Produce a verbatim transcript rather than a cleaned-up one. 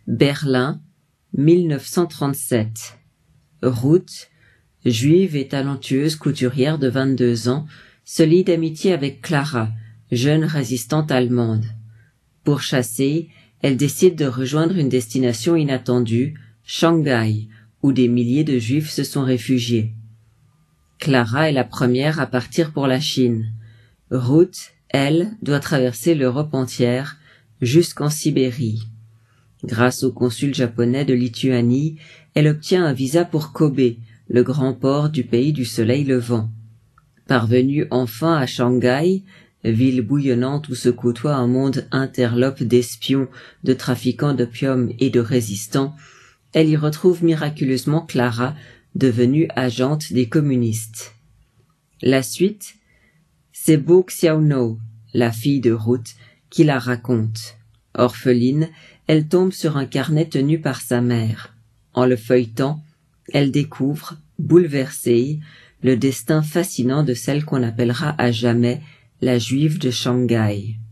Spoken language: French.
Berlin, mille neuf cent trente-sept. Ruth, juive et talentueuse couturière de vingt-deux ans, se lie d'amitié avec Clara, jeune résistante allemande. Pourchassée, elle décide de rejoindre une destination inattendue, Shanghai, où des milliers de Juifs se sont réfugiés. Clara est la première à partir pour la Chine. Ruth, elle, doit traverser l'Europe entière, jusqu'en Sibérie. Grâce au consul japonais de Lituanie, elle obtient un visa pour Kobe, le grand port du pays du soleil levant. Parvenue enfin à Shanghai, ville bouillonnante où se côtoie un monde interlope d'espions, de trafiquants d'opium et de résistants, elle y retrouve miraculeusement Clara, devenue agente des communistes. La suite, c'est Bo Xiaono, la fille de Ruth, qui la raconte. Orpheline, elle tombe sur un carnet tenu par sa mère. En le feuilletant, elle découvre, bouleversée, le destin fascinant de celle qu'on appellera à jamais la juive de Shanghai.